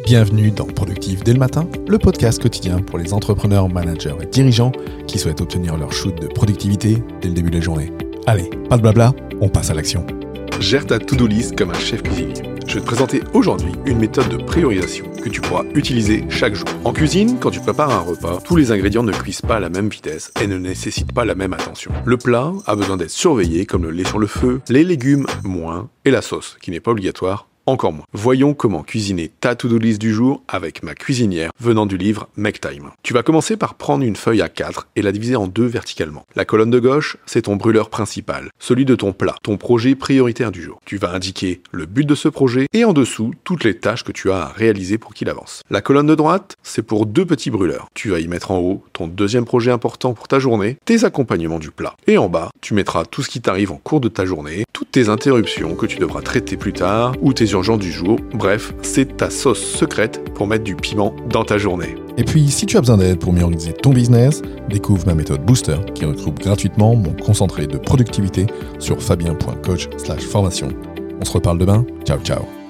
Bienvenue dans Productif dès le matin, le podcast quotidien pour les entrepreneurs, managers et dirigeants qui souhaitent obtenir leur shoot de productivité dès le début de la journée. Allez, pas de blabla, on passe à l'action. Gère ta to-do list comme un chef cuisinier. Je vais te présenter aujourd'hui une méthode de priorisation que tu pourras utiliser chaque jour. En cuisine, quand tu prépares un repas, tous les ingrédients ne cuisent pas à la même vitesse et ne nécessitent pas la même attention. Le plat a besoin d'être surveillé comme le lait sur le feu, les légumes moins et la sauce, qui n'est pas obligatoire, encore moins. Voyons comment cuisiner ta to-do list du jour avec ma cuisinière venant du livre Make Time. Tu vas commencer par prendre une feuille A4 et la diviser en deux verticalement. La colonne de gauche, c'est ton brûleur principal, celui de ton plat, ton projet prioritaire du jour. Tu vas indiquer le but de ce projet et en dessous, toutes les tâches que tu as à réaliser pour qu'il avance. La colonne de droite, c'est pour deux petits brûleurs. Tu vas y mettre en haut ton deuxième projet important pour ta journée, tes accompagnements du plat. Et en bas, tu mettras tout ce qui t'arrive en cours de ta journée, toutes tes interruptions que tu devras traiter plus tard ou tes urgences du jour. Bref, c'est ta sauce secrète pour mettre du piment dans ta journée. Et puis, si tu as besoin d'aide pour mieux organiser ton business, découvre ma méthode Booster qui regroupe gratuitement mon concentré de productivité sur fabien.coach/formation. On se reparle demain. Ciao, ciao.